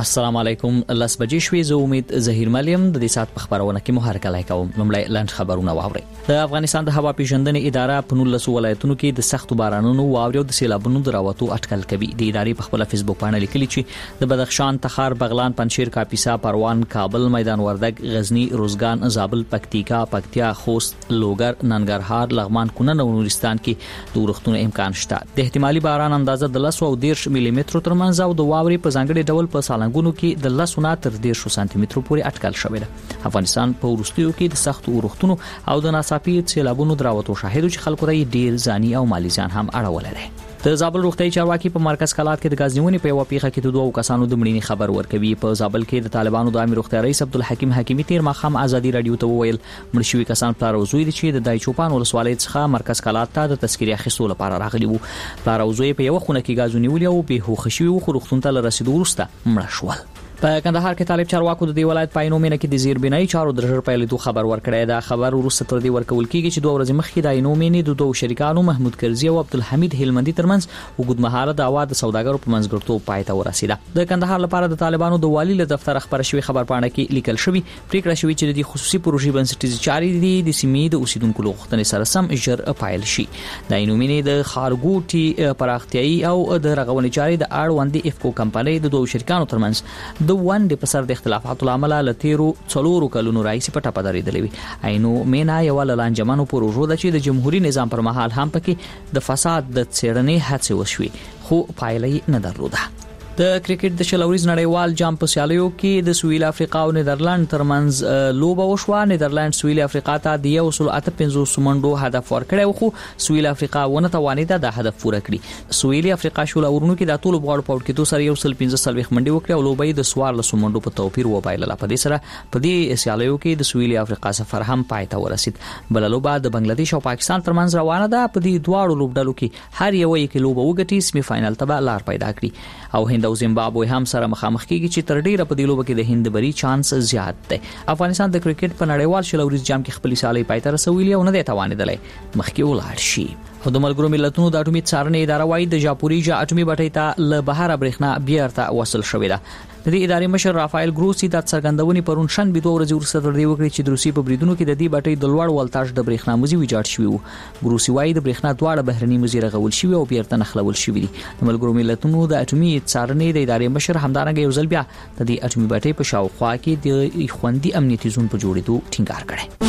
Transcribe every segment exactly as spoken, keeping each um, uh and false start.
السلام علیکم. لاس بجې شوې. زه امید ظهیر ملیم د دې سات په خبرونه کې محرک لای کوم. لومړی لاند خبرونه واوري. د افغانستان د هوا پیژندنې اداره په نولس ولایتونو کې د سختو بارانونو واوري او د سیلابونو د راوتو اټکل کوي. د ادارې په خپل فیسبوک باندې لیکلي چې د بدخشان، تخار، بغلان، پنجشیر، کاپیسا، پروان، کابل، میدان وردګ، غزنی، روزګان، زابل، پکتیکا، پکتیا، خوست، لوګر، ننګرهار، لغمان، کونړ او نورستان کې د ورښتونو امکان شته. د احتمالي باران اندازه د لس او دیرش ملي متر ترمنځ او د واوري په ځانګړي ډول په سالنګونو کې د لس نه تر دیرش سانتي مترو پورې اټکل شوی دی. افغانستان په وروستیو کې د سختو ورښتونو او د ناڅاپي سیلابونو دراوتو شاهد چې خلکو ته ډیر ځاني او مالی ځان هم اړولې دی. د زابل روغتي چارواکي په مرکز کلات کې د غازیونی په یو پیخه کې د دوه کسانو د مړینې خبر ورکوي. په زابل کې د طالبانو د امیر روغتي رئیس عبدالحکیم حکیمی تیر مخام ازادي رادیو ته وویل مړ شوی کسان پلار او زوی دي چې د دای چوپان ولسوالۍ څخه مرکز کلات ته د تذکری اخیستلو لپاره راغلي وو. پلار او زوی په یو خونه کې غازونی ولې او به هوښ شوی خو روغتون ته رسیدو وروسته مړ شول. په کندهار کې طالب چارواکو د دی ولایت پاینو مینه کې د زیربنای چارو د ژر پیلېدو خبر ورکړی. دا خبر وروسته تر دې ورکول کیږي چې دوه ورځې مخکې د اینو مینه د دوه شریکانو محمود کرزی او عبدالحمید هلمندي ترمنځ وګد مهاله د اواز سوداګرو په منځګړتوب پای ته ورسیده. د کندهار لپاره د طالبانو د والی له دفتر خبر شوی خبر پاڼه کې لیکل شوی پریکړه شوی چې د خصوصي پروژې بنسټیزي چارې دي د سیمې د اوسیدونکو لغښتنې سره سم ژر پایل شي. د اینو مینه د خارګوټي پراختیاي او د رغونې چارې د اړوندې افکو کمپنۍ د دوه شریکانو ترمنځ د ونډې په سر د اختلافاتو لامل لتیرو څلورو کلونو راځي په ټاپه درېدلې وي. اینو مینا یو لانجمنو پروژو د چې د جمهوریت نظام پر مهال هم پکې د فساد د څېړنې هڅه وشوي خو پایلې نه درلوده. د کرکټ د شلوريز نړیوال جام په سیالیو کې د سویل افریقا او نیدرلند ترمنځ لوبه وشوه. نیدرلند سویل افریقا ته د یو سل اته پنځوس منډو هدف ورکړی خو سویل افریقا ونه توانیده د هدف پوره کړي. سویل افریقا شول اورونو کې د ټولو بغاړو په وړ کې دوه سره یو سل پنځه سلويخ منډي وکړي او لوبې د سوار له منډو په توپیر وبایله. په دې سره په دې سیالیو کې د سویل افریقا سفر هم پای ته ورسید. بل لوبه د بنگلاديش او پاکستان ترمنځ روانه ده. په دې دواړو لوبډلو کې هر یو یې کې لوبه وګټي سیمه فائنل ته لار پیدا کړي او هند او زیمبابوې هم سره مخامخ کیږي چې تر ډیره په دې لوبه کې د هند بری چانس زیات دی. افغانستان د کرکټ په نړیوال شلوريز جام کې خپل سیالي پای ته رسولي او نه دی توانیدلی مخکې ولاړ شي. خو د ملګرو ملتونو د اټومي څارنې اداره وايي د جاپوریجا اټومي بټۍ ته له بهر برېښنا بیرته وصل شوې ده. د دې ادارې مشر رافایل ګروسی د څرګندونې پرون شنبه دوه ورځې وروسته تر دې وکړي چې د روسي په بریدونو کې د دې بټۍ د لوړ ولتاژ د برېښنا مزي ویجاړ شوی وو. ګروسی وايي د برېښنا دواړه بهرني مزي رغول شوی او بیرته نخلول شوی دي. د ملګرو ملتونو د اټومي څارنې د ادارې مشر همدارنګه یو ځل بیا د دې اټومي بټۍ په شاوخوا کې د خوندي امنیتي زون په جوړېدو ټینګار کړی.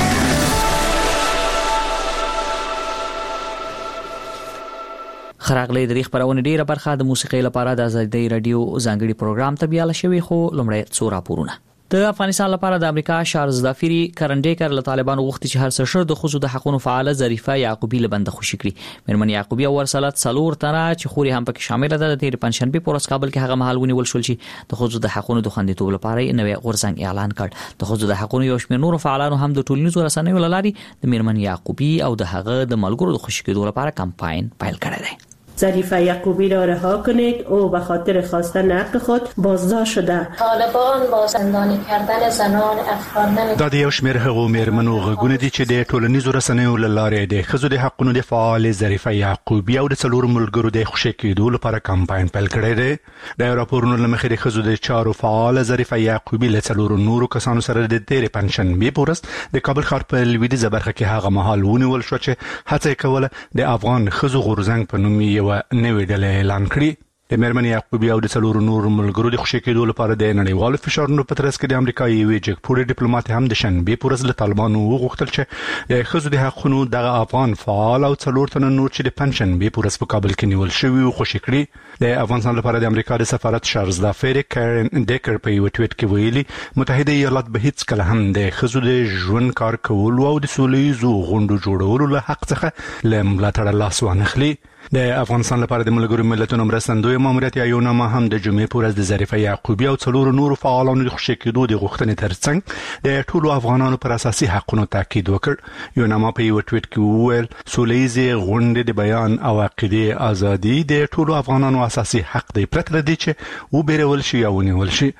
خراغلی د دې خبرونه ډیره برخه د موسیقۍ لپاره د ازادي رادیو ځانګړي پروګرام ته بیاله شوی خو لومړی څو راپورونه. د افغانستان لپاره د امریکا شارز دافری کرنډیکر له طالبانو غوښتي چې هر څه شر د خصوصي د حقوقو فعاله ظریفه یعقوبی له بند خوشی کړي. مېرمن یعقوبی او ورسلات څلور تنه چې خوري هم پکې شامل ده. د تیر پنځشنبه په ورځ کابل کې هغه مهال ونیول شول چې د خصوصي د حقوقو د خوندیتوب لپاره نوې غورځنګ اعلان کړ. د خصوصي د حقوقو یو شمېر نور فعالانو هم د ټولنیزو رسنیو لاري د مېرمن یعقوبی او د هغه د ملګرو د خوشی کېدو لپاره کمپاین پیل کړی دی. ظریفه یعقوبی را رها کنید. او به خاطر خواستن حق خود بازداشت شده. طالبان با زندانی کردن زنان افغان نمی دا د یو شمېر هغو مېرمنو غږونه دي چې د ټولنیزو رسنیو له لارې د ښځو د حقونو د فعال ظریفه یعقوبی او د څلورو ملګرو د خوشی کېدو لپاره کمپاین پیل کړی دی. د راپورونو له مخې د ښځو د چارو فعال ظریفه یعقوبی له څلورو نورو کسانو سره د تېرې پنځشنبې په ورځ د کابل ښار په لویدیځه برخه کې هغه مهال ونیول شو چې هڅه یې کوله د افغان ښځو غورځنګ په نوم یې یوه نوې ډله اعلان کړي. د مېرمن یعقوبی او د څلورو نورو ملګرو د خوشی کېدو لپاره د نړیوالو فشارونو په ترڅ کې د امریکا یوې جګپوړې ډیپلوماټ هم د شنبې په ورځ له طالبانو وغوښتل چې د ښځو د حقونو دغه افغان فعال او څلور تنه نور چې د پنځشنبې په ورځ په کابل کې نیول شوي وو خوشی کړي. د افغانستان لپاره د امریکا د سفارت شارز دافری کارن ډیکر په یو ټویټ کې ویلي متحده ایالات به هیڅ کله هم د ښځو د ژوند کار کولو او د سولهییزو غونډو جوړولو له حق څخه له ملاتړه لاس وانخلي. د افغانستان لپاره د ملګرو ملتونو مرستندوی ماموریت یا یو نامه هم د جمعې په ورځ د ظریفه یعقوبی او څلورو نورو فعالانو د خوشی کېدو د غوښتنې ترڅنګ د ټولو افغانانو پر اساسي حقونو تاکید وکړ. یو نامه په یو ټویټ کې وویل سولهییزې غونډې د بیان او عقیدې ازادي د ټولو افغانانو اساسي حق دی پرته له دې چې وبېرول شي یا ونیول شي.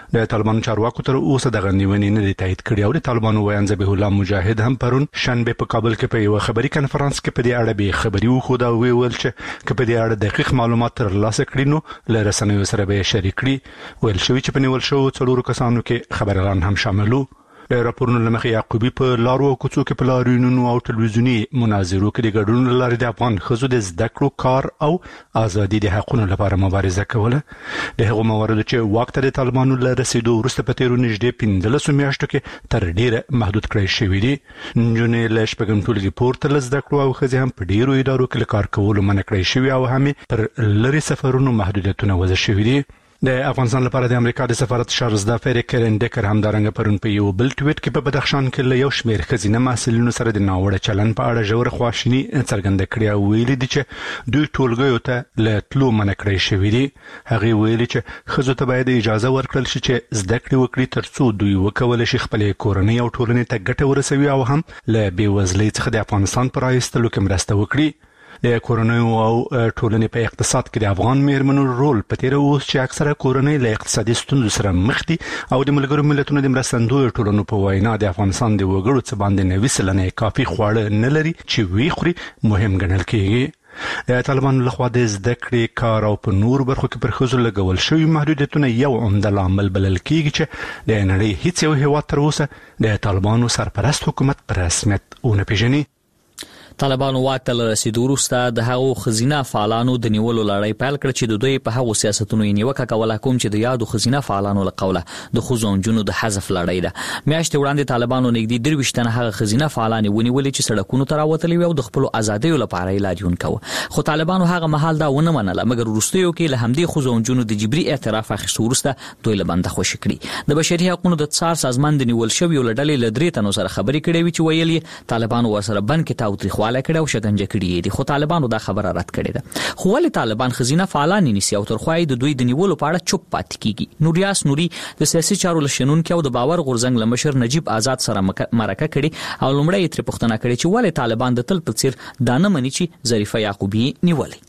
د طالبانو چارواکو تر اوسه د غندونې نه تایید کړی او د طالبانو ویان ذبیح الله مجاهد هم پرون شنبه په کابل کې په یو خبري کانفرنس کې په دې اړه به خبري وخوده او ویل چې په دې اړه دقیق معلومات ترلاسه کړي نو له رسنیو سره به شریک کړي. ویل شوی چې په نیول شو څلورو کسانو کې خبريالان هم شاملو. د راپورونو لمخې یعقوبی په لارو او کوڅو کې په لاریونونو او ټلویزیوني مناظرو کې د ګډون لارې د افغان ښځو د زده کړو کار او ازادي د حقونو لپاره مبارزه کوله. د هغو مواردو چې واک ته د طالبانو له رسیدو وروسته په تیرو نږدې پنځلسو میاشتو کې تر ډیره محدود کړی شوی دی. نجونې له شپږم ټولګي پورته له زده کړو او ښځې هم په ډیرو ادارو کې له کار کولو منع کړی شوی او هم پر لرې سفرونو محدودیتونه وضع شوي دي. د افغانستان لپاره د امریکا د سفارت شارلز دافیر کرن ډیکر هم دارنګ پرون په یو بل ټویټ کې په بدخشان کې له یو شمېر ښځینه محصلینو سره د ناوړه چلن په اړه ژوره خواشیني څرګنده کړې او ویلي دي چې دوی ټولګیو ته له تلو منع کړی شوي دي. هغې ویلي چې ښځو ته باید اجازه ورکړل شي چې زده کړې وکړي ترڅو دوی وکولی شي خپلې کورنۍ او ټولنې ته ګټه ورسوي او هم له بېوزلۍ څخه د افغانستان په رایستلو کې مرسته وکړي. د کورنۍ او ټولنې په اقتصاد کې د افغان میرمنو رول په تیر اوس چې اکثره کورنۍ له اقتصادي ستونزو سره مخ دي او د ملګرو ملتونو د مرستندویو ټولنو په وینا د افغانستان د وګړو څخه باندې نوي سلنه کافي خواړه نه لري چې وی خوري مهم ګڼل کېږي. د طالبانو لخوا د زده کړې کار او په نور برخو کې پر ښځو لګول شوي محدودیتونه یو عمده لامل بلل کېږي چې د نړۍ هیڅ یو هیواد تر اوسه د طالبانو سرپرست حکومت په رسمیت ونه پیژني. طالبانو واک ته رسیدو وروسته د هغو خزینه فعالانو د نیولو لړۍ پیل کړ چې د دوی په هغو سیاستونو یې نیوکه کوله کوم چې د یادو خزینه فعالانو له قوله د ښځو او نجونو د حذف لړۍ ده. میاشتې وړاندې طالبانو نږدې درویشت تنه هغه خزینه فعالانې ونیولې چې سړکونو ته راوتلي وو او د خپلو ازادیو لپاره یې لاریون کوه. خو طالبانو هغه مهال دا ونه منله مګر وروستیو کې له همدې ښځو او نجونو د جبري اعتراف اخیستو وروسته دوی له بنده خوشي کړي. د بشري حقوقو د څار سازمان د نیول شویو له ډلې له درې تنو سره خبرې کړې وې چې ویل یې طالبانو ورسره بند کې تاوتریخوالی کړی او شکنجه کړي دي. خو طالبانو دا خبره رد کړې ده. خو ولې طالبان خزینه فعالان نیسي او ترخوای د دوی د نیولو په اړه چوپ پاتې کیږي؟ نوریاس نوري د سیاسي چارو لشنونکو او د باور غورځنګ لمشر نجیب آزاد سره مرکه کړي او لومړی یې تر پوښتنه کړې چې ولې طالبان د تل په څیر دا نه مني چې ظریفه یعقوبی نیولې.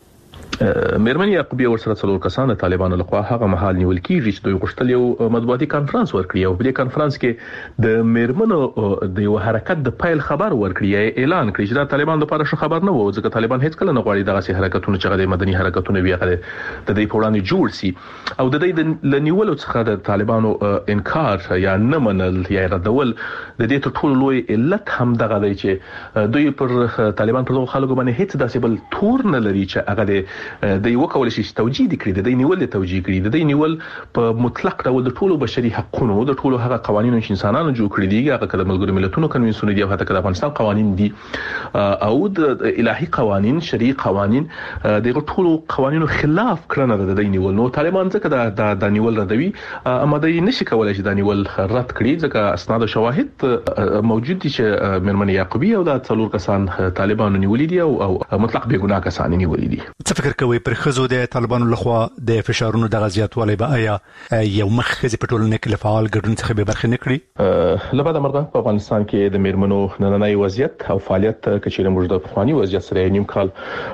میرمن یعقوبی ورسره څلور کسان طالبانو لخوا هغه مهال نیول کیږي چې دوی غوښتل یو مطبوعاتي کانفرنس ورکړي او په دې کانفرنس کې د میرمنو د یو حرکت د پیل خبر ورکړي یا اعلان کړي چې دا طالبان لپاره ښه خبر نه و ځکه طالبان هیڅ کله نه غواړي دغه سي حرکتونه چې د مدني حرکتونه وي هغه د دې په وړاندې جوړ سي او د دې د نیولو څخه د طالبانو انکار یا نه منل یا ردول د دې ته ټول لوی علت هم دغه دی چې دوی پر طالبان پر خلکو باندې هیڅ داسې بل تور نه لري چې هغه د یو کول شي توجیه کړي د نیول توجیه کړي د نیول په مطلق ډول د ټولو بشري حقوقو د ټولو هغه قوانینو چې انسانانو جوړ کړی دي هغه د ملګرو ملتونو کنوانسیون دي او حتی د افغانستان قوانین دي او د الهي قوانین شرعي قوانین دغه ټولو قوانینو خلاف کړنه ده د نیول. نو طالبان ځکه د د نیول ردوي اماده نشي کولای چې د نیول رد کړي ځکه اسناد او شواهد موجود دي چې میرمن یعقوبی او د څلور کسان طالبانو نیولې دي او مطلق بې ګناه کسان نیولې دي. څه فکر کوي پر ښځو د طالبانو لخوا د فشارونو د غزياتوالي به آیا یو مخ ښځې په ټولنه کې فعال ګډون څخه به برخه نه کړي؟ لبعد مرغه په افغانستان کې د میرمنو نننۍ وضعیت او فعالیت کچېره موږ د پخوانی وضعیت سره نیم کال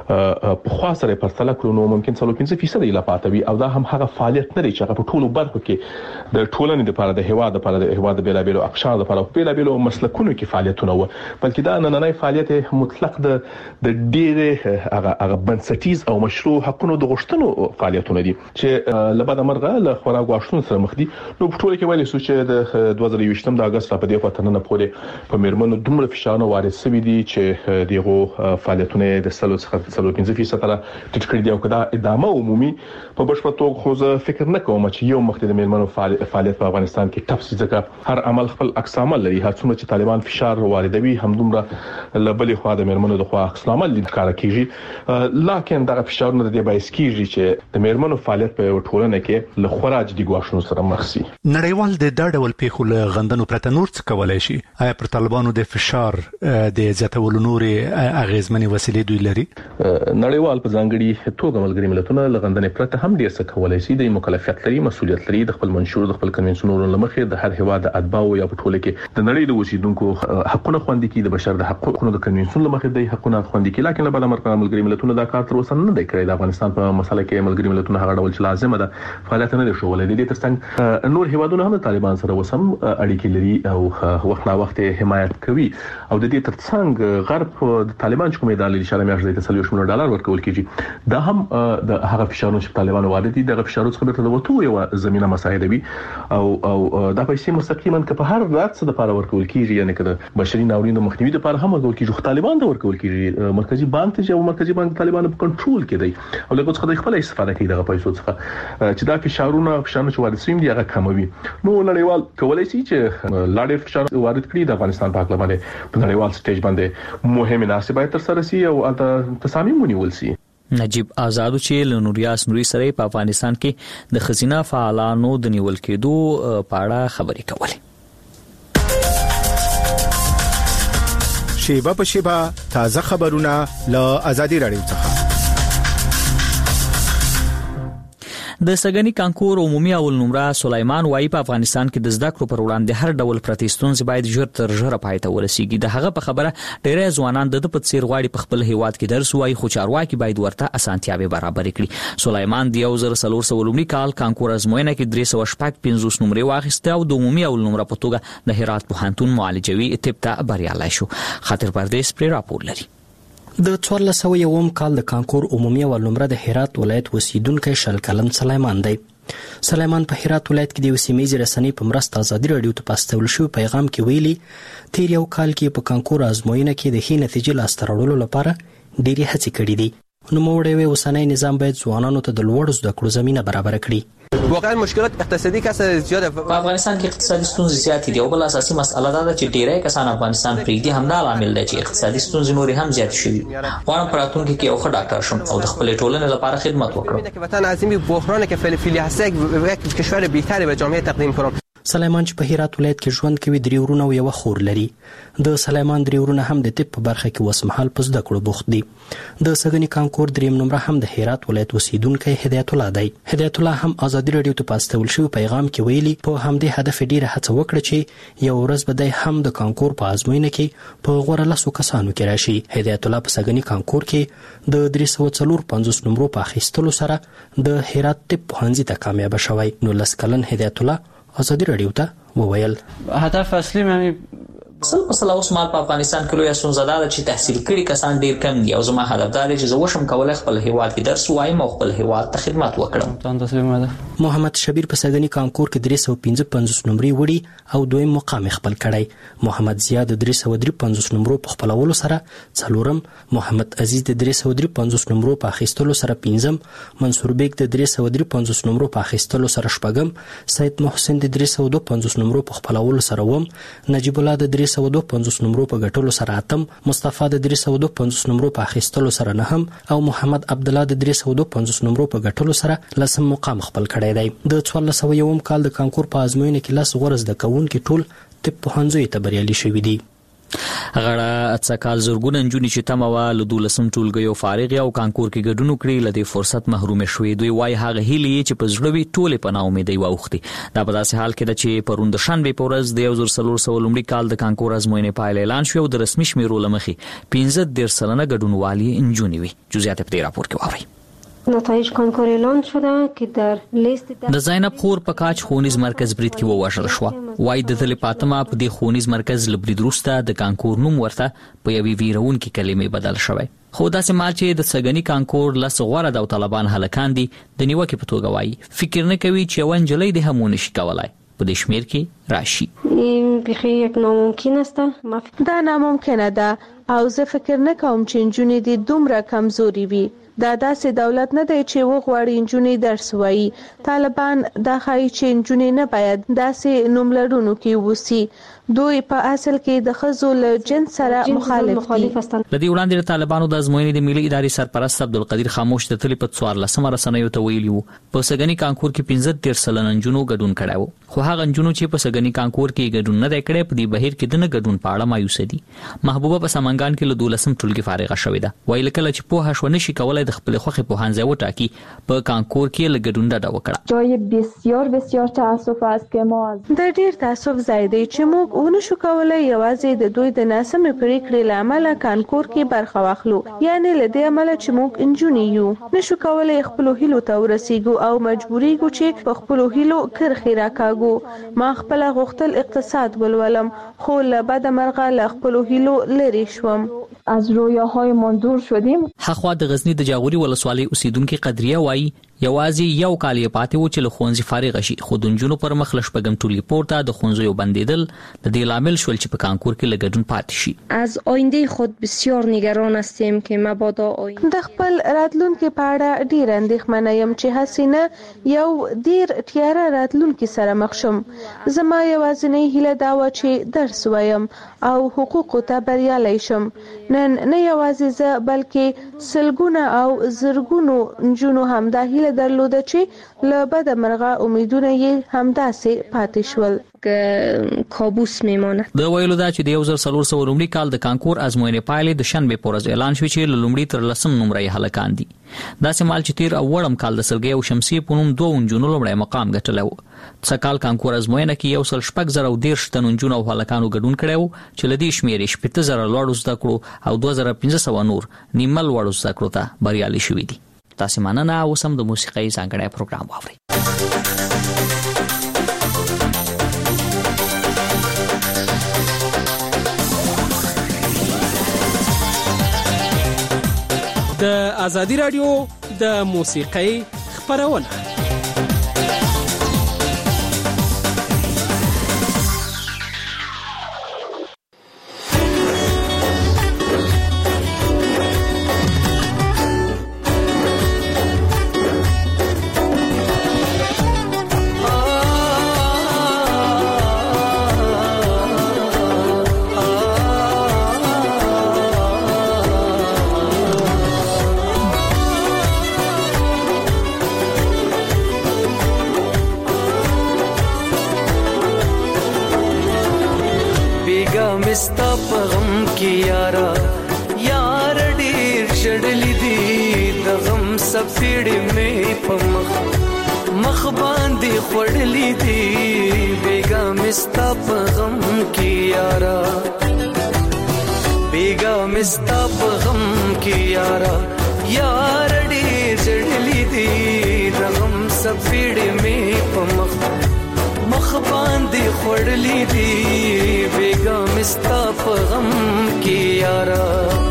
په خوا سره پرتله کړو نو ممکن څلور پنځه فیصد الا پاتوي او دا هم هغه فعالیت نه دی چې هغه په ټولو برخو کې د ټولنې لپاره د هواد لپاره د هواد بیلابیلو اقشار لپاره بیلابیلو مسلکونو کې فعالیتونه و بلکې دا نننۍ فعالیت مطلق د د ډېر هغه هغه بنسټیز او مشروع حقونو د غوښتنو فعالیتونه دي چې لبعد مرغه له خورا غواړښتونو سره مخ دي. نو په ټوله کې ویل شو چې د دوه زره یوویشتم د اگست په دې فتره نه پورې په میرمنو دومره فشارونه وارد شوي دي چې دغه فعالیتونه د سلو څخه څلور پنځه فیصد را ټیټ کړي دي او کدا ادامه عمومي په بشپړ توګه خو زه فکر نه کوم چې یو مخ د میرمنو فعالیت په افغانستان کې تفصیل ځکه هر عمل خپل عکس عمل لري. هر څومره چې طالبان فشار واردوي هم دومره لبلې خوا د میرمنو د خوا عکس عمل لکاره کیږي لکه دغه فشارونه د باعث کیږي چې د میرمنو فعالیت په ټولنه کې له خراج دي غواښونو سره مخ شي. نړیوال د دا ډول پیښو له غندنو پرته نور څه کولای شي؟ آیا پر طالبانو د فشار د زیاتولو نورې اغیزمنې وسیلې دوی لري؟ نړیوال په ځانګړي توګه ملګري ملتونه له غندنې پرته هم ډیر څه کولای شي. د مکلفیت لري مسؤلیت لري د خپل منشور د خپل کنوانسیونونو لمخې د هر هیواد د اتباعو یا په ټوله کې د نړۍ د اوسیدونکو حقوقونه خوندي کړي د بشر د حقوقو د کنوانسیون لمخې د حقوقونه خوندي کړي لکه بل مرکه ملګري ملتونه دا کار تر اوسه نه دی نه کړی د افغانستان په مسله کې ملګری ملتونو هغه ډول چې لازم ده فعالیت نه شولې د دې ترڅنګ نور هیوادونه هم طالبان سره وسم اړیکې لري او وخت نا وخت حمایت کوي او د دې ترڅنګ غرب د طالبان کومې د اشاره میاشتې د څلور ملیون ډالر ورکول کیږي دا هم د هغه فشارونو چې طالبان وارد دي د فشارونو څخه د وټو یو زمينه مساعده وي او او دا پیسې مستقیما که په هر رات څه د لپاره ورکول کیږي یعنی که د بشري ناورینونو مخنیوي لپاره هم ورکول کیږي طالبان ته ورکول کیږي مرکزی بانک ته چې مرکزی بانک طالبانو په کنټرول کې دی او لکه څنګه خپل استفاده کوي دغه پیسو څخه چې دا فشارونه فشارونه چې وارد شوي دي هغه کموي نو نړیوال کولای شي چې لاړې فشار وارد کړي د افغانستان په اړه باندې په نړیوال سټیج باندې مهمه مناسبه تر سره سي او تصامیم ونیول سي. نجیب آزادو چې لنوریاس نوري سره په افغانستان کې د خزینه فعالانو د نیول کېدو په اړه خبرې کولې. شیبه په شیبه تازه خبرونه له آزادي رادیو څخه. د سګنی کانکور عمومي اول نمره سلیمان وایي په افغانستان کې د زده کړو پر وړاندې هر ډول پرتستون باید ژر تر ژره پای ته ورسیږي. د هغه په خبره ډېر ځوانان د په څیر غواړي په خپل هیواد کې درس وایي خو چارواکي باید ورته اسانتیاوي برابر کړي. سلیمان د یو زر څلور سوه لومړي کال کانکور ازموینه کې درې سوه شپږ پنځوس نمرې واخیسته او د عمومي اول نمره په توګه د هرات پوهنتون معالجوي طب ته بریالی شو. خاطر پردیس پر راپور لري. د څوارلس سوه یوم کال د کانکور عمومي اول نمره د هرات ولایت اوسیدونکی شل کلن سلیمان دی. سلیمان په هرات ولایت کې د سیمې رسنۍ په مرسته آزادي رادیو ته پاستول شو پیغام کې ویلي تیر یو کال کې په کانکور ازموینه کې د ښې نتیجې لاسته راوړلو لپاره ډېرې هڅې کړې دي. نوموړی وایي اوسنی نظام باید ځوانانو ته د لوړو زده کړو زمینه برابر کړي. واقعا مشکلات اقتصادي کسه زیاده په افغانستان کې اقتصادي ستونزې زیاتې دي او بل اساسي مسله دا ده چې ډیری کسان افغانستان پرېږدي همدا عامل دی چې اقتصادي ستونزې نورې هم زیات شوي. غواړم په راتلونکي کې یو ښه ډاکټر شم او د خپلې ټولنې لپاره خدمت وکړم. وطن عظیم بحرانی که فعلی هست یک کشور بهتری به جامعه تقدیم کنم. سلیمان چې په هرات ولایت کې ژوند کوي درې ورونه او یو خور لري. د سلیمان درې ورونه هم د طب په برخه کې وسمحال په زده کړو بوخت دي. د سګنی کانکور دریم نمره هم د هرات ولایت اوسیدونکی هدایت الله دی. هدایت الله هم آزادي رادیو ته پاستول شو پیغام کې ویلي په همدې هدف ډیره هڅه وکړه چې یو ورځ به د هم د کانکور په ازموینه کې په غوړه لاسو کسانو کې راشي. هدایت الله په سګنی کانکور کې د درې سوه څلور پنځوس نمرو په اخیستلو سره د هرات طب پوهنځي ته کامیاب شوی. نو لس کلن هدایت الله آزادي رادیو ته وویل هدف اصلي مې سل په سل اوس مال په افغانستان کې لوی ستونزه ده چې تحصیل کړي کسان ډیر کم دي او زما هدف دا دی چې زه وشم کولای خپل هیواد کې درس وایم او خپل هیواد ته خدمت وکړم. محمد شبیر په سګنی کانکور کې درې سوه پنځه پنځوس نمرې وړي او دویم مقام خپل کړی. محمد زیاد د درې سوه درې پنځوس نمرو په خپلولو سره څلورم، محمد عزیز د درې سوه درې پنځوس نمرو په اخیستلو سره پنځم، منصور بیگ د درې سوه درې پنځوس نمرو په اخیستلو سره شپږم، سید محسن د درې سوه دوه پنځوس نمرو په خپلولو سره اووم، نجیب الله د درې سوه دوه پنځوس نمرو په ګټلو سره اتم، مصطفی د درې سوه دوه پنځوس نمرو په اخیستلو سره نهم او محمد عبد الله د درې سوه دوه پنځوس نمرو په ګټلو سره لسم مقام خپل کړی دی. د څوارلس سوه یوم کال د کانکور په ازموینه کې لس غوره زده کوونکي ټول طب پوهنځیو ته بریالي شوي دي. غړه اڅکال زرګونه نجونې چې تمه وه له دولسم ټولګیو فارغې او کانکور کې ګډون وکړي له دې فرصت محرومې شوې. دوی وایي هغه هیلې چې په زړه وي ټولې په ناامیدۍ واوښتې. دا په داسې حال کې ده چې پرون د شنبې په ورځ د یو زر څلور سوه لومړي کال د کانکور ازموینې پایله اعلان شوې او د رسمي شمیرو له مخې پنځه دېرش سلنه ګډونوالې نجونې وي. جزئیات په دې راپور کې واورئ. نتایج کانکور اعلان شده که در لیست د زینب خور په کاج ښوونیز مرکز برید کې ووژل شوه. وایي د تلې فاطمه په دې ښوونیز مرکز له برید وروسته د کانکور نوم ورته په یوې ویرونکې کلمې بدل شوی. خو داسې مال چې د سګنی کانکور لس غوره داوطلبان هلکان دي د نیوکې په توګه وایي فکر نه کوي چې یوه نجلۍ دې هم ونشي کولی په دې شمیر کې راشي. بیخي یک ناممکن است. دا ناممکنه ده او زه فکر نه کوم چې نجونې دې دومره کمزوري وي. دا داسې دولت نه دی چې وغواړي نجونې درس وایي. طالبان دا ښایي چې نجونې نه باید داسې نوم لرونکي اوسي. دوی په اصل کې د ښځو له جنس سره مخالف دي. د دې وړاندې د طالبانو د ازموینې د ملي ادارې سرپرست عبدالقدیر خاموش د تلې په څوارلسمه رسنیو ته ویلي وو په سګنی کانکور کې پنځه دېرش سلنه نجونو ګډون کړی و. خو هغه نجونو چې په سګنی کانکور کې ګډون نه دی کړی په دې بهیر کې د نه ګډون په اړه مایوسه دي. محبوبه په سمنګ سمنګان کې له دولسم ټولګي فارغه شوې ده. وایي کله چې په هښو نشي کولای د خپل خوخي په هانځي وټاکي په کانکور کې لګډون ډډه وکړه. جای بسیار بسیار تاسف است که ما د ډیر تاسف ځای دی چې موږ ونه شو کولای یوازې د دوی د ناسمې پریکړې له امله کانکور کې برخه واخلو، یعنی له دې امله چې موږ انجونې یو نشو کولای خپل هیلو ته ورسیږو او مجبوریږو چې په خپل هیلو کرخي راکاږو. ما خپل غوښتل اقتصاد ولولم خو له بد مرغه له خپل هیلو لري شوم. از رویاهایمان دور شدیم. حخوا د غزنی د جاغوري ولسوالۍ اوسیدونکو قدریه وایي یوازې یو کال یې پاتې و چې له ښوونځي فارغ شي، خو د نجونو پر مخ له شپږم ټولګي پورته د ښوونځیو بندېدل د دې لامل شول چې په کانکور کې لګډون پاتې شي. از آینده خود بسیار نگران هستیم که مبادا آینده د خپل راتلونکي په اړه ډیر اندېښمنه یم چې حسینه یو ډیر تیاره راتلونکي سره مخ شم. زما یوازینۍ هیله دا و چې درس وایم او حقوقو ته بریالی شم. نن نه یوازې زه بلکې سلګونه او زرګونو نجونو هم دا هیله درلوده چې له بد مرغه امیدونه یې همداسې پاتې شول. کابوس میمانه. د ویلو دا چې د یو زر څلور سوه لومړي کال د کانکور ازموینې پایلې د شنبې په ورځ اعلان شوې چې له لومړي تر لسم نمرې هلکان دي. داسې مال چې تیر او وړم کال د سلګۍ او شمسي په نوم دوه نجونو لومړی مقام ګټلی و. څه کال کانکور ازموینه کې یو سل شپږ زره او دېرش تنو نجونو او هلکانو ګډون کړی و چې له دې شمېرې شپېته زره لوړو زده کړو او دوه زره پنځه سوه نور نیمه لوړو زده کړو ته بریالي شوي دي. تاسې مننه. اوس هم د موسیقۍ ځانګړی پروګرام واورئ. د ازادي رادیو د موسیقۍ خپرونه. ستا په غم کې یارا یار ډېر شړلې دي د غم سپېړې مې په مخ مخ باندې خوړلې دي بیګا مې ستا په غم کې یارا بیګا مې ستا په غم کې یارا یار ډېر شړلې دي د غم سپېړې مې په مخ مخ باندې خوړلې دي بیګا مې ستا په غم کې یارا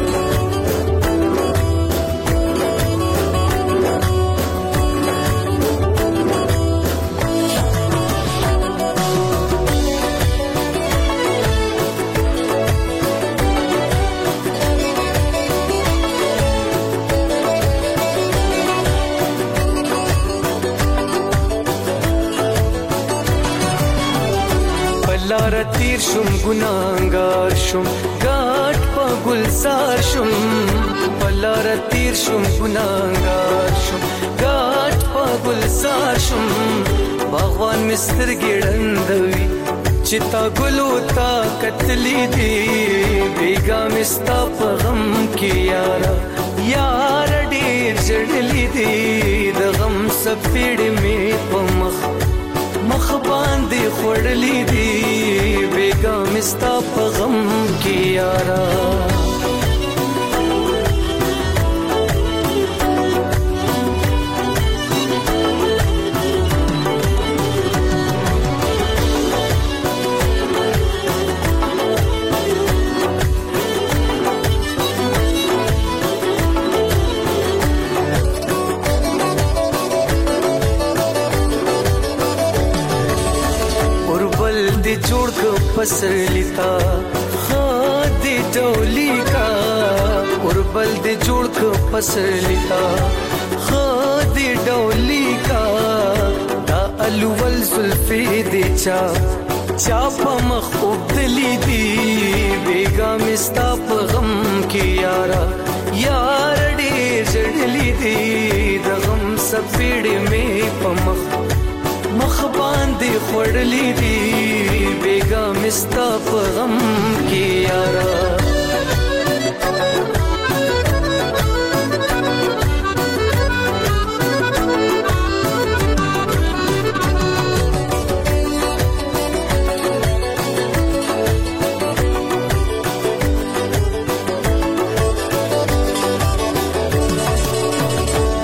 لار تیر شم ګناګار شم ګاټ په ګلزار شم لار تیر شم ګناګار شم ګاټ په ګلزار شم باغوان مستر ګړندوي چې تا ګلو تا کتلې دي بیګا مستا په غم کې یارا یار ډېر جړلې دي د غم سپېړې مې په مخ مخ باندې خوړلې دي بیګا مستا په غم کې یارا جوړ کو پسلیتا خادي ډولي کا اوربل دې جوړ کو پسلیتا خادي ډولي کا دا الول زلفي دې چا چا په مخ وبدلې دي بیګا مستا په غم کې یارا یار ډېر جړلې دي د غم سپېړې مې په مخ مخ باندې خوړلې دي بیګا مستا په غم کې یارا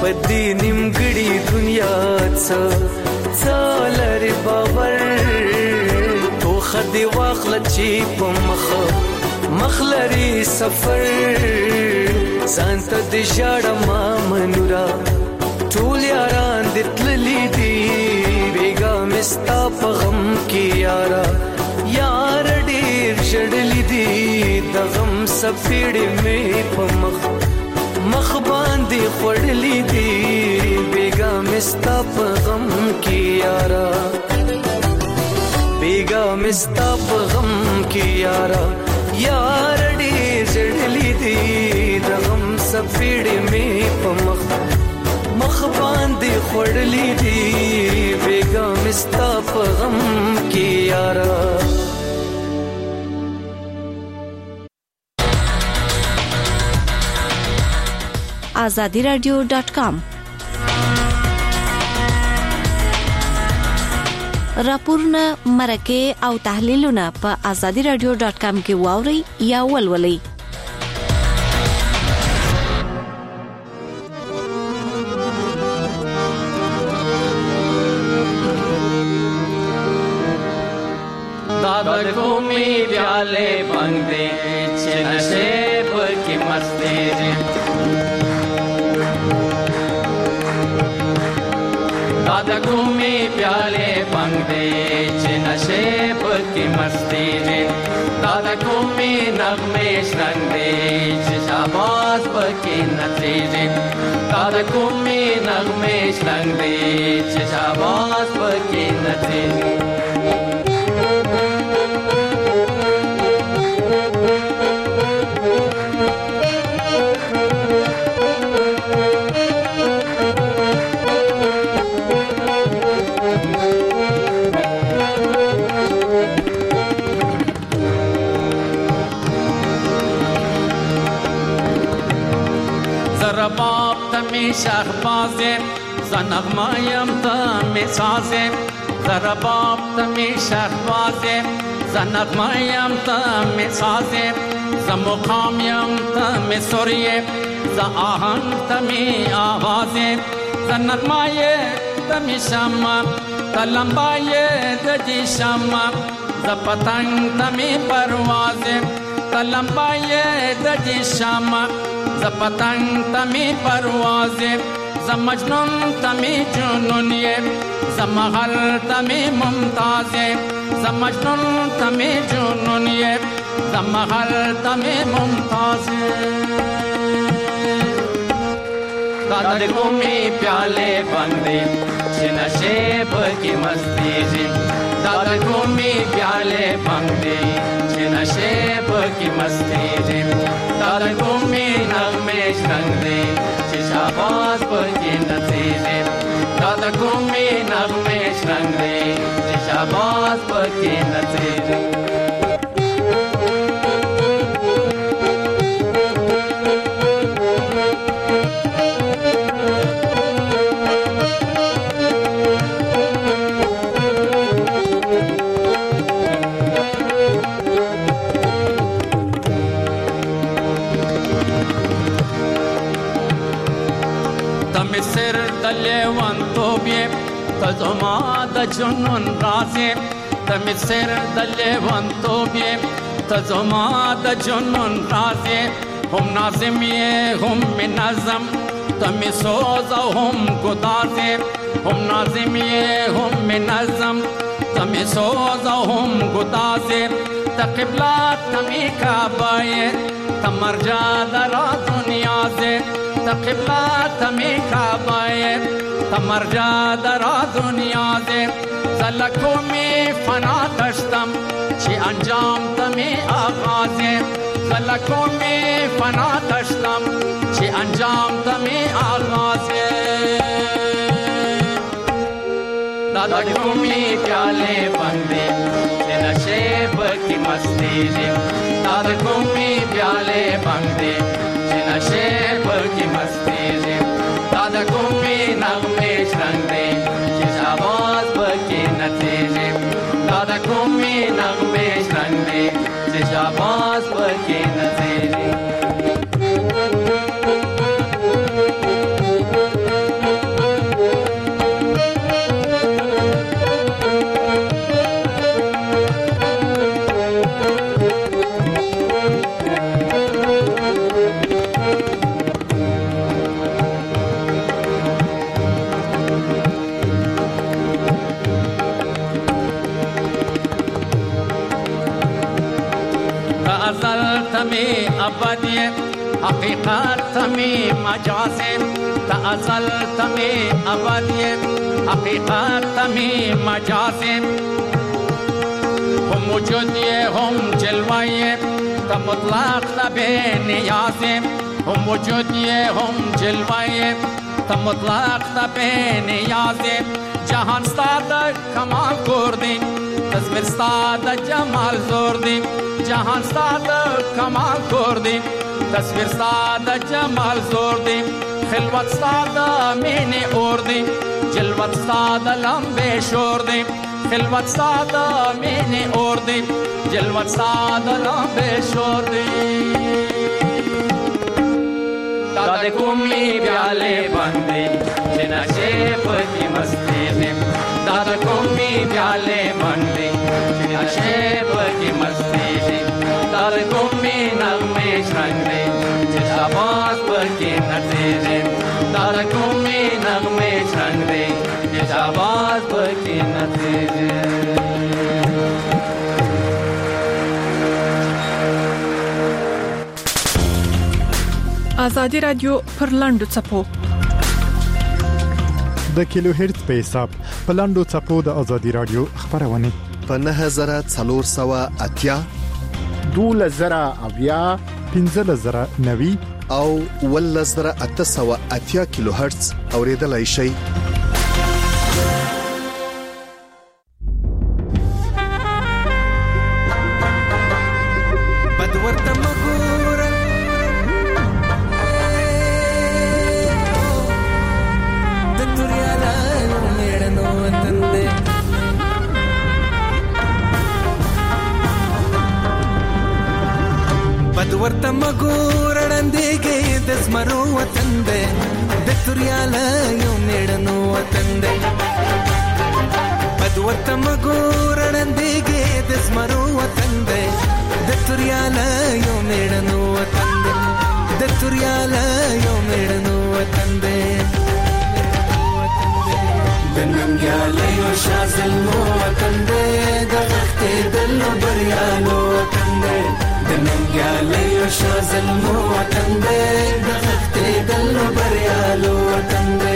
پدې نیمګړي دنیا څه څلر باور تو خدي واخل چې په مخ مخلري سفر سانت د شړما منورا ټول یاران د تللی دی بیګا مستا په غم کې یارا یار ډیر شړلی دی د غم سپېړې مې په مخ مخ باندې خړلی دی بیګا مستا په غم کې یارا بیګا مستا په غم کې یارا یار ډیر شړلی دی د غم سپېړې مې په مخ مخ باندې خړلی دی بیګا مستا په غم کې یارا azadi radio dot com راپورونه مرکه او تحلیلونه په azadi radio dot com کې واوري یا ولولئ. दादा घूमी प्याले बंदे नशेब की मस्ती रे दादा घूमी प्याले बंदे नशेब की मस्ती रे दादा घूमी नगमे रंगे शाबाश की नती रे दादा घूमी नगमे रंगे शाबाश की नती रे बाप तमी शहबाजे ज़नग़मायम तमी साजे ज़रा बाप तमी शहबाजे ज़नग़मायम तमी साजे ज़मुक़ामयम तमी सुरिये ज़ आहंग तमी आवाज़े ज़नग़माये तमी शम्मा तलम्बाये दजी शम्मा ज़ पतंग तमी परवाज़े तलम्बाये दजी शम्मा ز پتنگ تمی پروازه ز مجنون تمی جنونیه ز مغل تمی ممتازه ز مجنون تمی جنونیه ز مغل تمی ممتازه دادا گومی پیالے بندے نشیب کی مستی جی دادا گومی پیالے بندے نشیب کی مستی جی दादा घूमी नगमेश रंग दे शाबाश पर की नतीजे दादा घूमी नगमेश रंग दे शाबाश पर की नतीजे तज़मा द जुनून राज़े तमी सिर दले वंतो बे तज़मा द जुनून राज़े हम नाज़िमिये हम मिनज़म तमी सोज़ा हम गुदाज़े हम नाज़िमिये हम मिनज़म तमी सोज़ा हम गुदाज़े तक़िबला तमी काबाये तमरजा दरा दुनिया से तक़िबला तमी काबाये तमरजा दरा दुनिया दे ज़लकों में फना दश्तम ची अंजाम तमी आगाज़े ज़लकों में फना दश्तम ची अंजाम तमी आगाज़े दादा घूमी प्याले बंदे नशेब की मस्ती रे दादा घूमी प्याले बंदे नशेब की मस्ती रे दादा घूमी नगमेश रंग दे शाबाश बकी नतीजे दादा घूमी नगमेश रंग दे शाबाश बकी नतीजे حقیقت تمی مجاز تا ازل تمی ابد حقیقت تمی مجاز هم وجود هم جلوه تا مطلق لبه نیاز هم وجود هم جلوه تا مطلق لبه نیاز جهان ستاد کمال کردی تصویر ستاد جمال زوردی جهان ستاد کمال کردی تصویر ستاد جمال زوردی خلوت ستاد مینی اوردی جلوت ستاد لمبه شوردی خلوت ستاد مینی اوردی جلوت ستاد لمبه شوردی دادا کومی بیاله بندی نشے پتی مستی میں دادا کومی پیالے بندی نشے پتی مستی میں دادا کومی نغمے شرنگے جشاباز پتی نتیجے دادا کومی نغمے شرنگے جشاباز پتی نتیجے آزادی رادیو پر لاندو چپو د کیلو هرتز په حساب پلاندو چپو د ازادي رادیو خبرونه په نه هزار څلور سوه اتیا دوله زره اویا پنځله زره نوي او ول زره اته سوه اتیا کیلو هرتز اوریدلای شي. ورته مګور وړاندېږي د زمرو وطن دی د توریاله یو میړنو وطن دی بد ورته مګور وړاندېږي د زمرو وطن دی د توریاله یو میړنو وطن دی د توریاله یو میړنو وطن دی د ننګیاله یو شازلمو وطن دی د غښتې دلو بریالو وطن دی د ننګیاله یو شازلمو وطن دی د غښتې دلو بریالو وطن دی.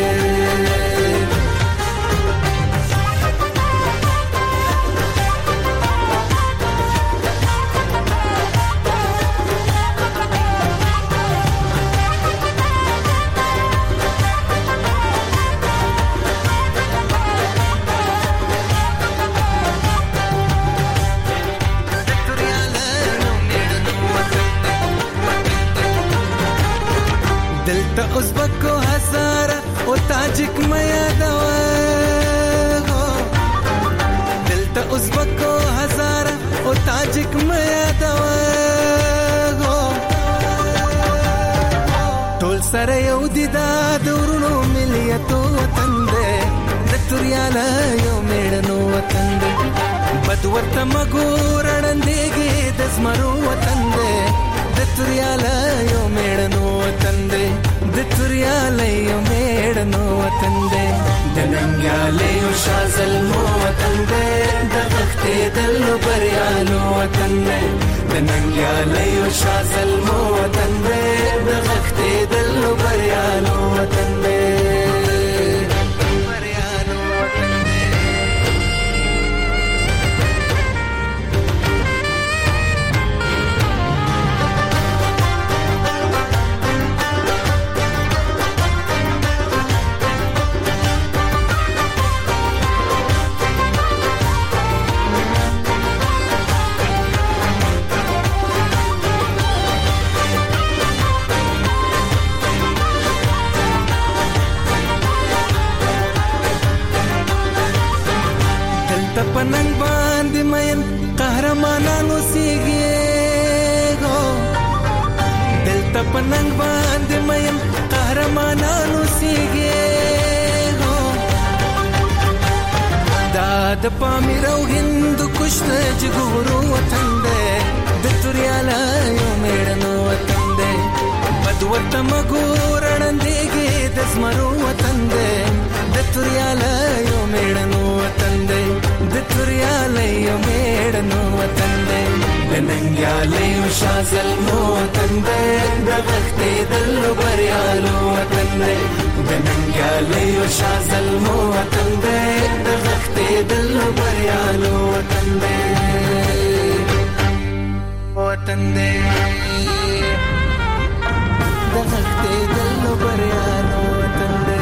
دلته ازبکو هزاره او تاجک میا دوا دلته ازبکو هزاره او تاجک میا دوا ټول سره یو دي دا دورونو ملیتو وطن دی د توریاله یو میړنو وطن دی بد ورته مګور وړاندېږي د زمرو وطن دی د توریاله یو میړنو وطن دی د توریاله یو میړنو وطن دی د ننګیاله یو شازلمو وطن دی د غښتې دلو بریالو وطن دی د ننګیاله یو شازلمو وطن دی د غښتې دلو بریالو وطن دی. پننګ باندې مین قهرمانانو سیږي دلته پننګ باندې مین قهرمانانو سیږي دا د پامیر او هند کشت جګورو وطن دی د توریاله یو میړنو وطن دی بد ورته مګور وړاندېږي د زمرو وطن دی د توریاله یو میړنو وطن دی د توریالې یو میړنو وطن دی د ننګیالې او شازل مو وطن دی د وختې دلو بریالو وطن دی د ننګیالې او شازل مو وطن دی د وختې دلو بریالو وطن دی وطن دی د وختې دلو بریالو وطن دی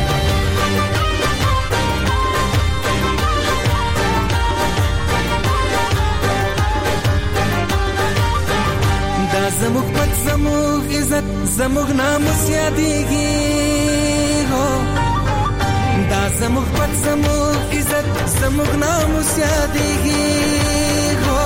زموږ پت زموږ عزت زموږ ناموس یادېږي هو دا زموږ پت زموږ عزت زموږ ناموس یادېږي هو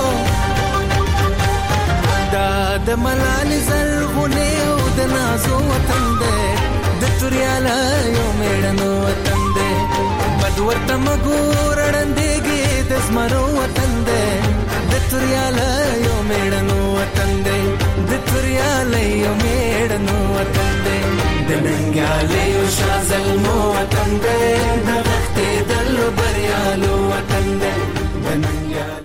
دا د ملالې زرغونې او د نازو وطن دی د توریاله یو میړنو وطن دی بد ورته مګور ړندېږي د زمرو وطن دی د توریاله یو میړنو وطن دی د توریاله یو میړنو وطن دی د ننګیالې او شازلمو وطن دی د وختې دلو بریالو وطن دی د ننګیالې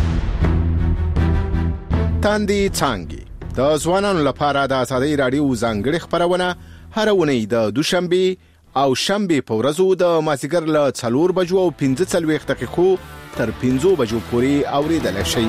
تاندې څانګې د ځوانانو لپاره د ازادۍ راډیو ځانګړې خبرونه هر اونۍ د دوشنبه او شنبه په ورځو د مازیګر له څلور بجو او پنځه څلوېښت دقیقو تر پنځو بجو پورې اوریدل شي.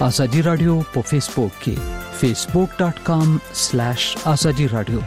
ازادي رادیو په فیسبوک کې facebook dot com slash azadi radio.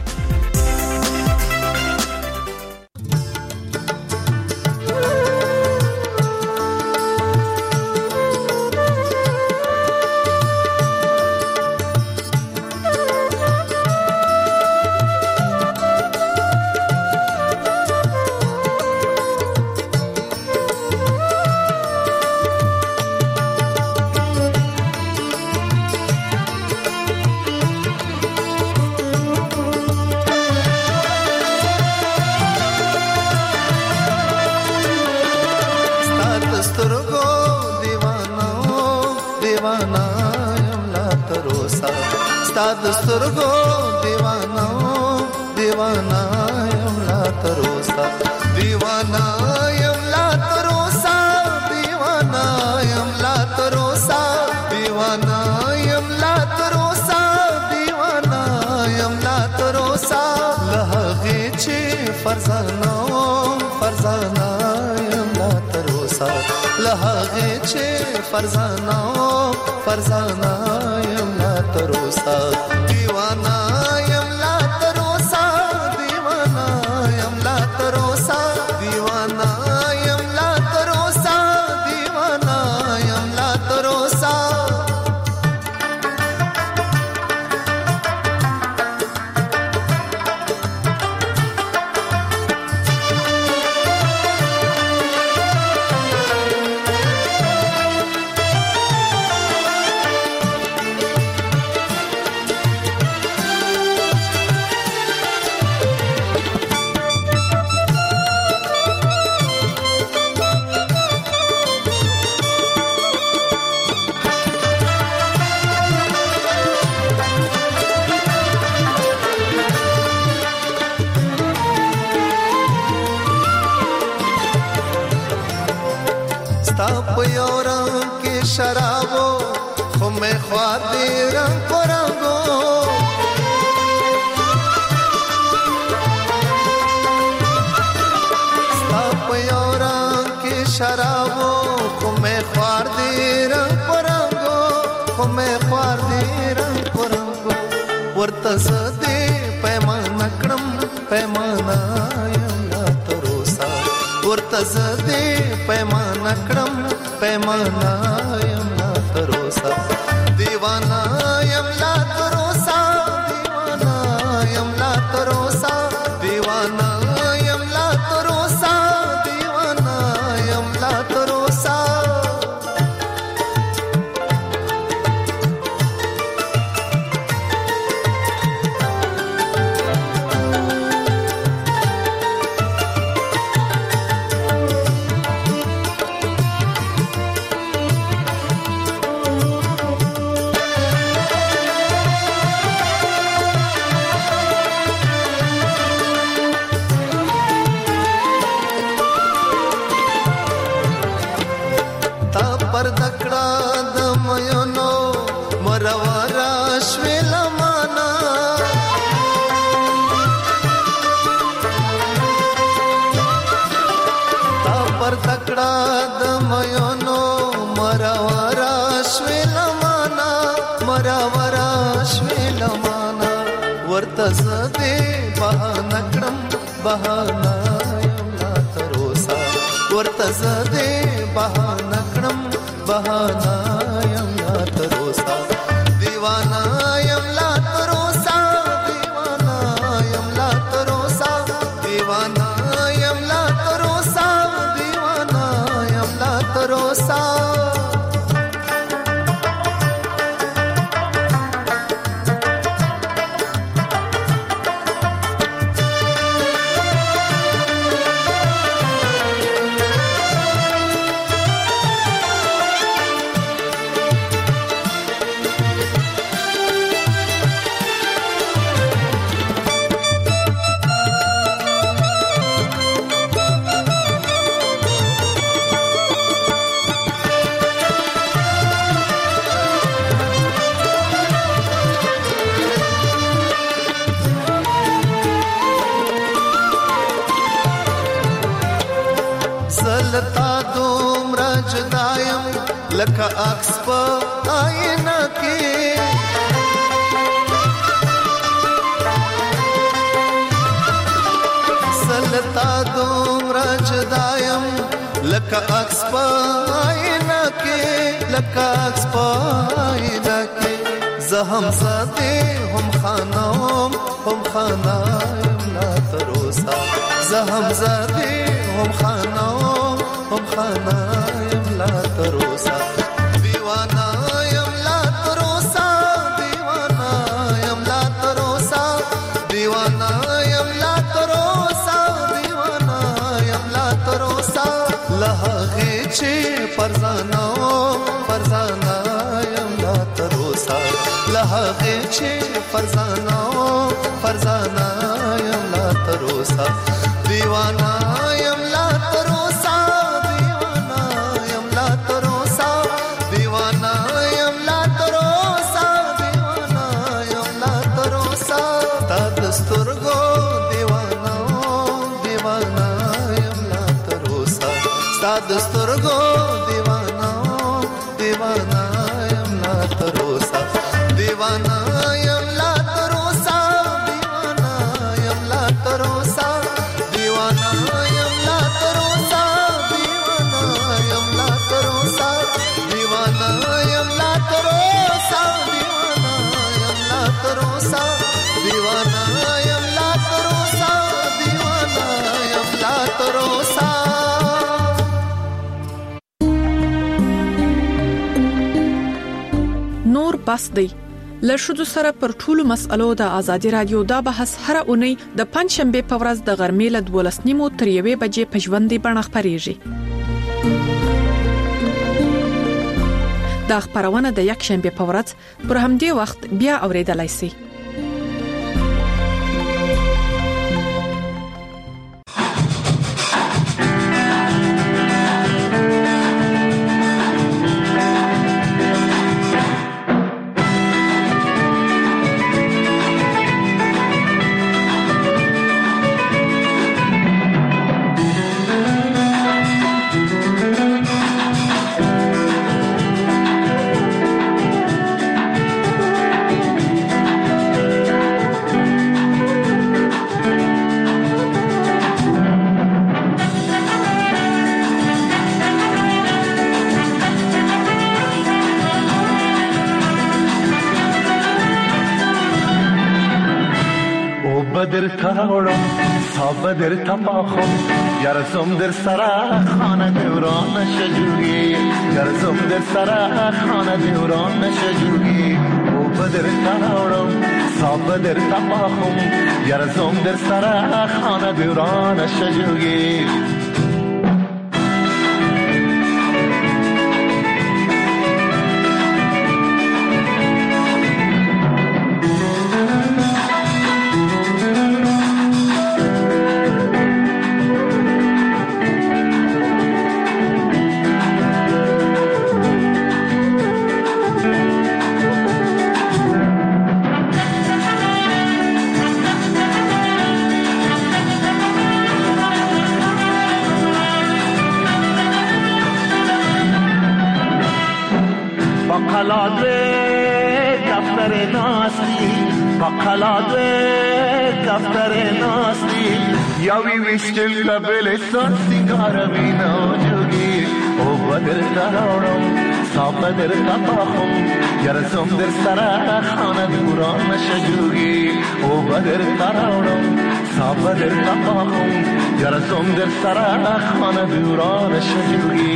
दस्तरगो दीवाना दीवाना यमला तरोसा दीवाना यमला तरोसा दीवाना यमला तरोसा दीवाना यमला तरोसा दीवाना यमला तरोसा लहगे चे फरजाना फरजाना यमला तरोसा लहगे चे फरजाना फरजाना यमला तरोसा दीवाना यमला तरोसा दीवाना यमला तरोसा दीवाना यमला तरोसा दीवाना यमला तरोसा शराबो खुमे ख्वादे रंग परंगो स्थापयोरा के शराबो खुमे ख्वादे रंग परंगो खुमे ख्वादे रंग परंगो वर्तसदे पैमाना क्रम पैमाना यमला तरोसा वर्तसदे पैमाना क्रम पैमाना यमला तरोसा दीवाना यमला तरोसा दीवाना यमला तरोसा दीवाना यमला तरोसा दीवाना यमला तरोसा वर्तसदे बहानक्रम बहाना यमला तरोसा वर्तसदे बहानक्रम बहाना यमला तरोसा दीवाना यमला तरोसा दीवाना यमला तरोसा दीवाना यमला तरोसा दीवाना यमला तरोसा لکه عکس په آینه کې سلطا دومره جدایم لکه عکس په آینه کې لکه عکس په آینه کې زه هم زده هم خانم هم خانایم لا تروسا زه هم زده هم خانم هم خانایم لا تروسا دیوانایم لا تروسا دیوانایم لا تروسا دیوانایم لا تروسا دیوانایم لا تروسا لهغه چې فرزانو فرزانایم لا تروسا لهغه چې فرزانو فرزانایم لا تروسا دیوانایم لا تروسا دیوانایم لا تروسا دیوانایم لا تروسا دیوانایم لا تروسا تا دستورګو دیوانو دیوانایم لا تروسا تا دستورګو دیوانو دیوانایم لا تروسا دیوانایم لا تروسا دیوانایم لا تروسا دیوانایم لا تروسا دیوانایم لا تروسا دیوانایم لا تروسا دیوانایم لا تروسا دیوانایم لا تروسا دیوانایم لا تروسا نور بس دی لښودو سره پر ټولو مسألو د ازادي رادیو دا بحث هر اونۍ د پنځشنبه په ورځ د غرمې له دولس نیمو تر یوې بجې په ژوندۍ بڼه خپرېږي. دا خبرونه د یک شنبه په ورځ پر همدې وخت بیا اوریدلای شئ. بدر تاورم تا بدر تپاخم یارزم در سرا خانه دوران شجوری یارزم در سرا خانه دوران شجوری او بدر تاورم تا بدر تپاخم یارزم در سرا خانه دوران شجوری یاوی ویشتل قبل سان سنگار بینا جوگی او بدر تراورم سا بدر تپاخم یارزم در سرا خانه دوران شجوگی او بدر تراورم سا بدر تپاخم یارزم در سرا خانه دوران شجوگی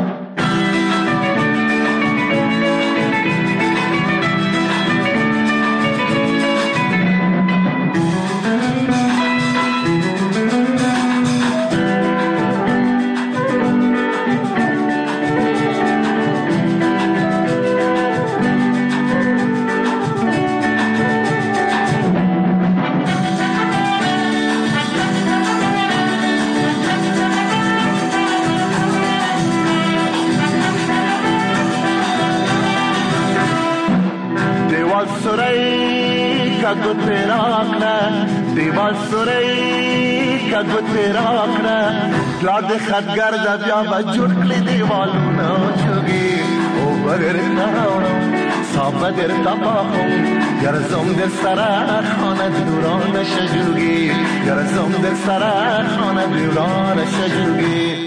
کدو تیرا کړه دیوال سورې کدو تیرا کړه لاد خدګر د بیا بجوړ کړي دیوالونه چوغي بدر نرانم صاب بدر تباهم گرزم در سر خانه دوران شجوگی گرزم در سر خانه دوران شجوگی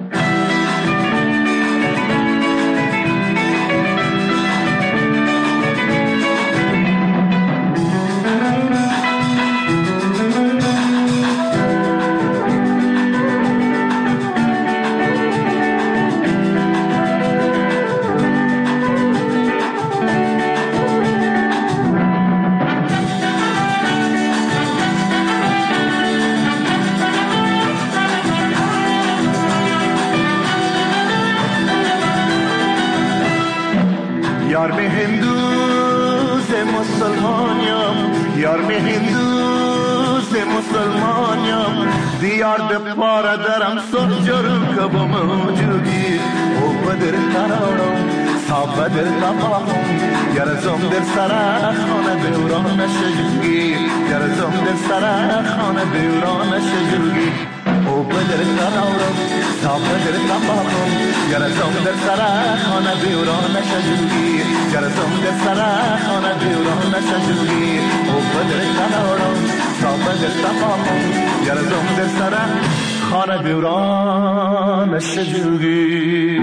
یار به هندوز مسلمانیم یار به هندوز مسلمانیم دیار به پاره درم سرجر کبم موجودی او بدر ترانم صاب بدر تباهم گرزم در سر خانه دوران شجوگی گرزم در سر خانه دوران شجوگی او بدر ترانم صاب بدر تباهم گرزم در سر خانه دوران شجوگی گرزم در سر خانه دوران شجوگی او بدر ترانم صاب بدر تباهم گرزم در سر خانه دوران شجوگی.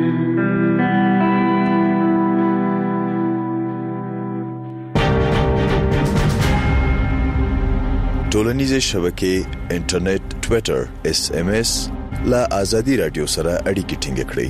ټولنیزې شبکې انټرنیټ ټوئیټر اس ام اس لا آزادي رادیو سره اړیکې ټینګ کړئ.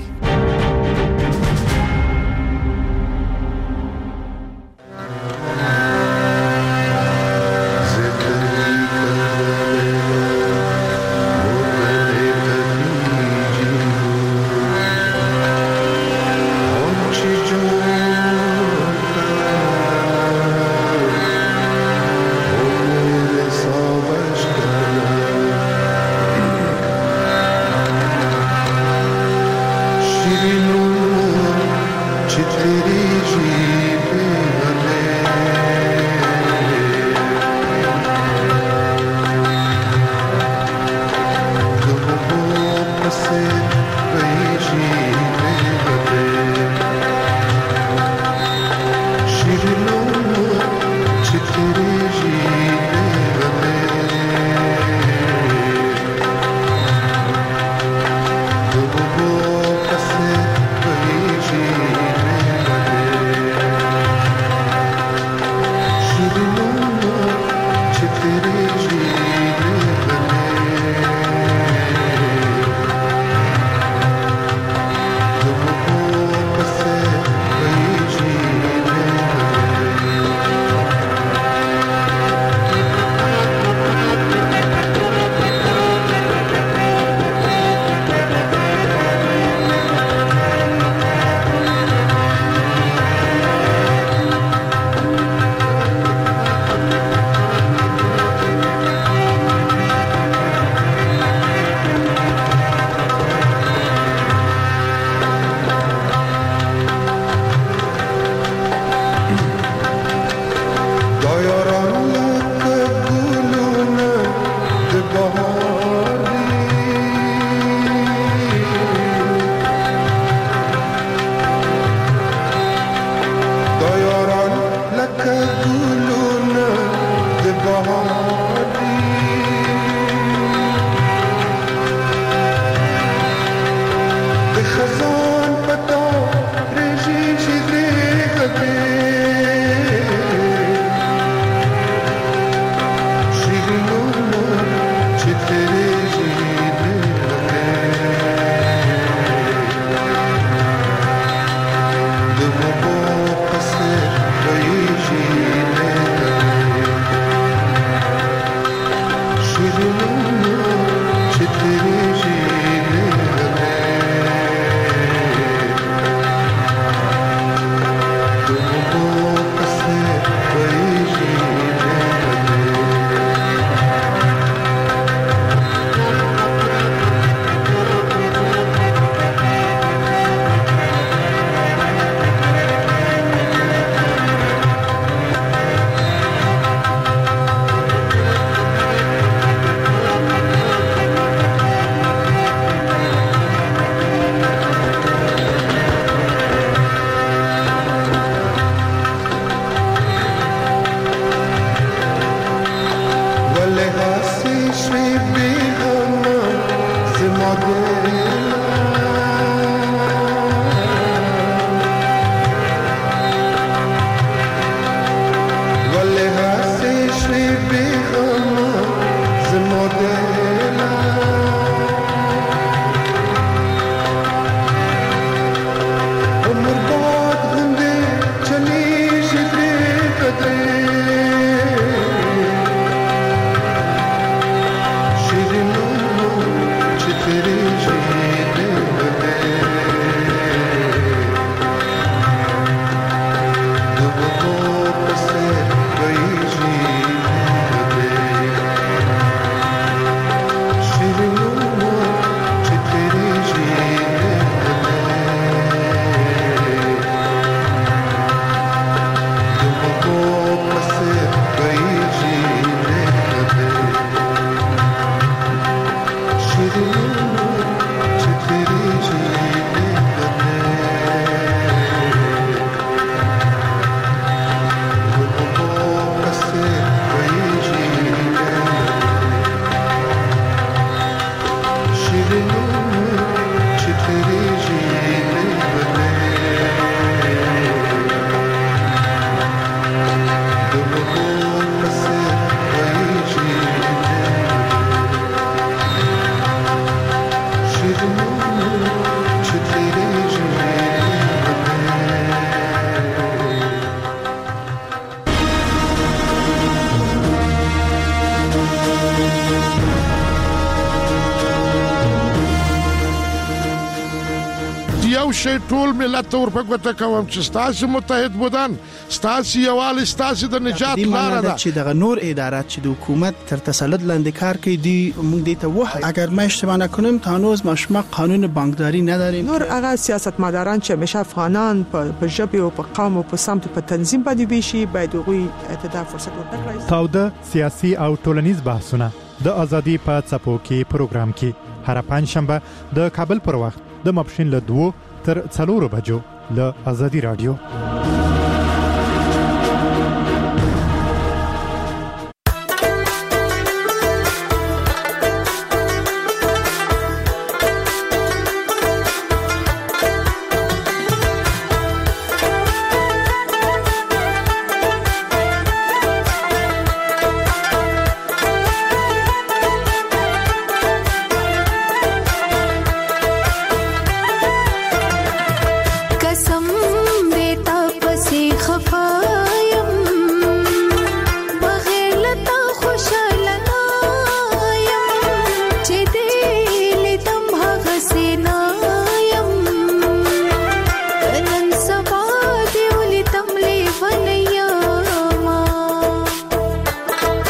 شي ټول ملت ورپګوته کوم چې ستاسو متحد بودن ستاسو یوال ستاسو د نجات لار ده چې د نور ادارات چې د حکومت تر تسلط لاندې کار کوي دی موږ دې ته وایي اگر ما اشتباه نکنم تا هنوز ما قانون بانکداری نداریم نور هغه سیاستمداران چې همیشه افغانان په ژبه او په قوم او په سمت په تنظیم باندې ویشي باید غوي اعتدال فرصت ورکړي. تاوده سیاسي او ټولنیز بحثونه د ازادي په څپو کې پروګرام کې هر پنځشنبه د کابل پر وخت د ماپښین له دوه تر څلورو بجو له ازادي رادیو.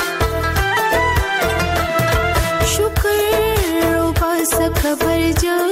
खबर जा